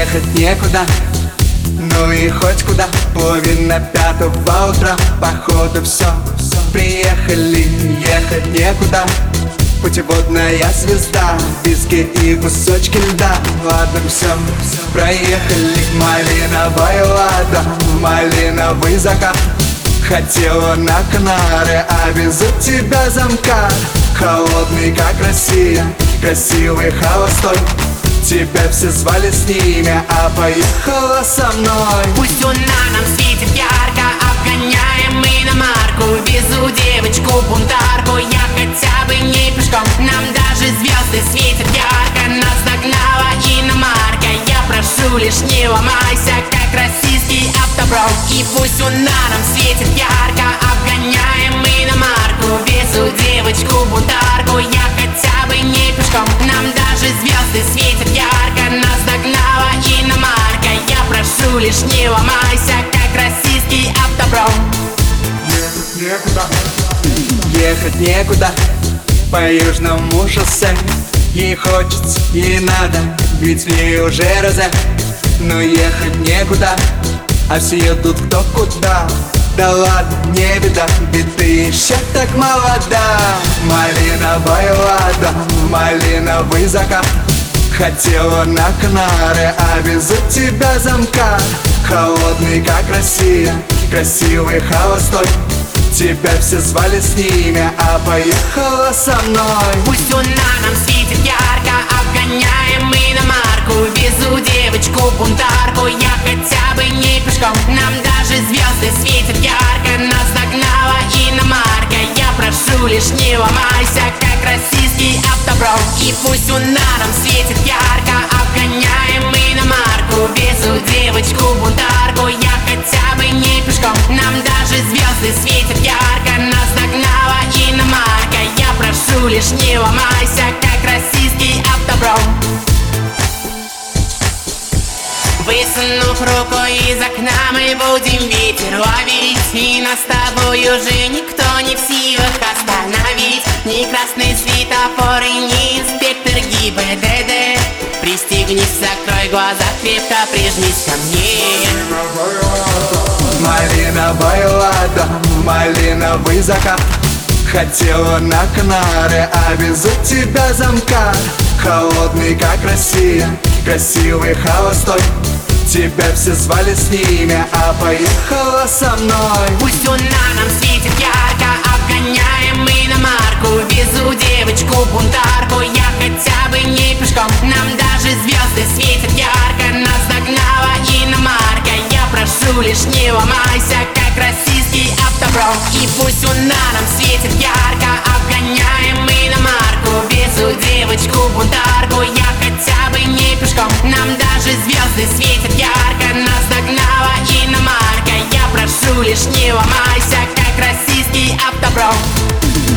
ехать некуда, ну и хоть куда. Половина пятого утра, походу все. Приехали, ехать некуда. Путеводная звезда, виски и кусочки льда. Ладно, все, проехали. Малиновая лада, малиновый закат. Хотела на Канары, а везут тебя замкат. Холодный, как Россия, красивый, холостой. Тебя все звали с ними, а поехала со мной. Пусть луна нам светит ярко, обгоняем мы иномарку. Везу девочку-бунтарку, я хотя бы не пешком. Нам даже звезды светят ярко, нас догнала иномарка. Я прошу, лишь не ломайся, как российский автопром. И пусть луна нам светит ярко, обгоняем мы иномарку. Везу девочку-бунтарку, я хотя бы не пешком. Нам даже звезды светят ярко, нас догнала иномарка. Я прошу, лишь не ломайся, как российский автопром. Ехать некуда по южному шоссе. Ей хочется, ей надо, ведь в ней уже розе. Но ехать некуда, а все едут кто куда. Да ладно, не беда, ведь ты еще так молода. Малиновая лада, малиновый закат. Хотела на Канары, а везут тебя замкат. Холодный, как Россия, красивый, холостой. Тебя все звали с ними, а поехала со мной. Пусть луна нам светит ярко, обгоняем мы иномарку. Везу девочку-бунтарку, я хотя бы не пешком. Нам даже звезды светят ярко, нас догнала иномарка. Я прошу, лишь не ломайся, как российский автопром. И пусть луна нам светит ярко, обгоняем мы иномарку. Везу девочку-бунтарку, я хотя бы не пешком. Нам даже звезды светят ярко, нас догнала иномарка. Я прошу, лишь не ломайся, как российский автопром. Высунув руку из окна, мы будем ветер ловить. И нас с тобой уже никто не в силах остановить. Ни красный светофор и ни инспектор ГИБДД. Пристегнись, закрой глаза, крепко прижмись ко мне. Малиновая лада, малиновый закат. Хотела на Канары, а везут тебя замкат. Холодный, как Россия, красивый, холостой. Тебя все звали с ними, а поехала со мной. Пусть луна нам светит ярко, обгоняем мы иномарку. Везу девочку-бунтарку, я хотя бы не пешком. Нам даже звезды светят ярко, нас догнала иномарка. Я прошу, лишь не ломайся, как российский автопром. И пусть луна нам светит ярко, обгоняем мы иномарку. Везу девочку-бунтарку, я хотя бы не пешком. Нам даже звезды светят ярко, нас догнала иномарка. Я прошу, лишь не ломайся, как российский автопром.